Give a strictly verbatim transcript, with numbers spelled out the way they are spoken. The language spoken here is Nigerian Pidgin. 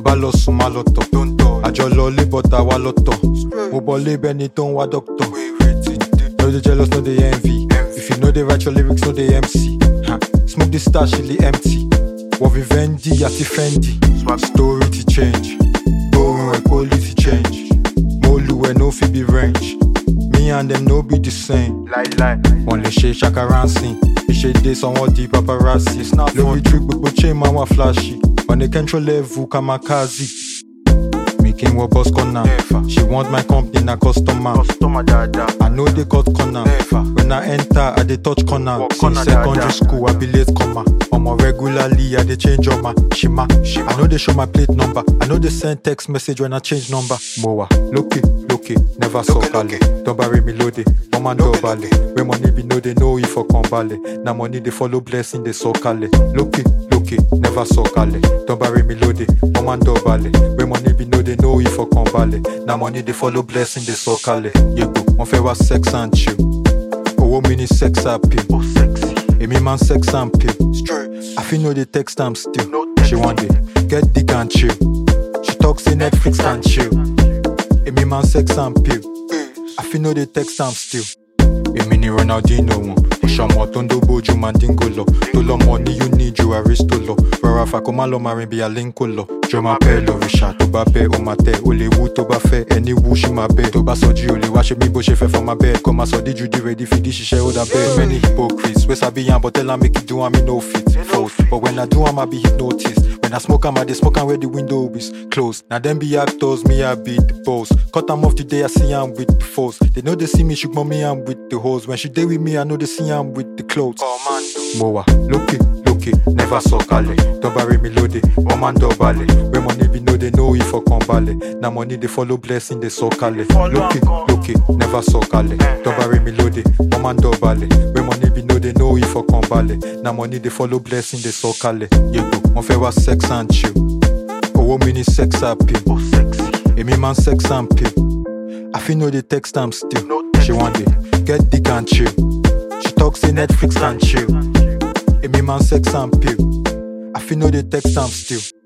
bá lọ sùn má lọ tọ̀. Àjọ lọ lé bọ́tà wá lọ́tọ̀. Mo bọ̀ lé bẹ́ni tó ń wá dọ́kítọ̀. No dey jealous, no dey envy. If you know dey write your lyrics, no dey M C. Huh. Smoke the stash, really empty. What Vivendi, àti Fendi. Story to change. Born where quality change. Molu where no fit be range. Me and them no be the same. Lie, lie. Wọ́n lè ṣe ṣakaransin. Ìṣe dé sanwó di paparazzi. Lórí trick gbogbo chain máa wà flashy. On a control level kamikaze. Me king wọ boss corner. She want my company na customer. Customer dada. I know they cut corner. When I enter, I dey touch corner. Walk Since corner, secondary dada. school, I be late comer. Omo regularly, I dey change on my shima. Shima. I know they show my plate number. I know they send text message when I change number. Mowa, loki, loki, never saw Loki, kale. loki. Don't bury me loaded. Mama Loki, do bale. When money be know they know if for combale. Now money they follow blessing they so kale. Loki, loki, never saw kale. Don't bury me loaded. Mama do bale. When money be know they know if for combale. Now money they follow blessing they so kale. Yego, on fait wa sex and chill. Oh, mini sex appeal. Oh, sexy. A me man sex and pill. Straight. I feel know the text I'm still. No She want it, get dick and chill. She talks say Netflix and chill. A me man sex and pill. I feel know the text I'm still. A mini Ronaldinho one. Oshamo tondo boju mandingolo. To lo money you need you aristolo. Rara fakomalo marin be a linkolo. Jo ma pe lo risha to ba pe o mate. O le wu to ba fe any wu shi ma be. To ba soji o le wa she mi bo she fe for my bed. Come so did you di ready fi di she o da bed. Many hypocrites. We sabi yan but tell am make it do am me no fit. False. But when I do am I be hypnotized. When I smoke am I dey smoke am where the window is closed. Now them be actors, me I be the boss. Cut am off the day I see am with the force. They know they see me shoot mommy am with the hose. When she dey with me I know they see am with the clothes. Mowa, loki, loki, never saw kale. Don't bury me loaded, one man do bale. When money be know they know if for come bale. Now money they follow blessing they so kale. Loki, loki, never saw kale. Don't bury me loaded, one man do bale. When money be know they know if for come bale. Now money they follow blessing they so kale. Yego, on fait wa sex and chill. Oh, mini sex appeal. Oh, sexy. A me man sex and pill. I feel know the text I'm still. No She want it, get dick and chill. She talks say Netflix and chill. A me man sex and pill. I feel know the text I'm still.